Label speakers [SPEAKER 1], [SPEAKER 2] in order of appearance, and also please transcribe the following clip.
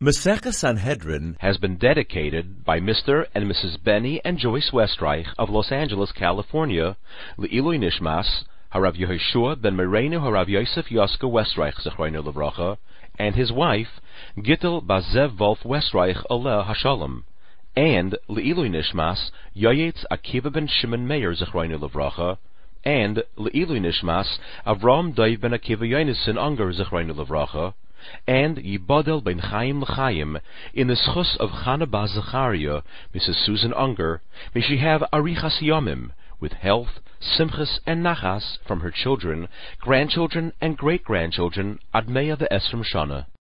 [SPEAKER 1] Maseches Sanhedrin
[SPEAKER 2] has been dedicated by Mr. and Mrs. Benny and Joyce Westreich of Los Angeles, California, Le'ilui Nishmas, Harav Yehoshua ben Mereinu Harav Yosef Yoska Westreich Zechroinu Levracha, and his wife, Gittel Bazev Wolf Westreich Aleh Hashalom, and Le'ilui Nishmas, Yoyetz Akiva ben Shimon Meir Zechroinu Levracha, and Le'ilui Nishmas, Avram Dov ben Akiva Yonason Unger Zechroinu Levracha, and Yibodel ben Chaim L'Chaim, in the schus of Chana Bas Zechariah, Mrs. Susan Unger, may she have Arichas Yomim, with health, simchas, and nachas from her children, grandchildren, and great-grandchildren, Admeya the Esrim Shana.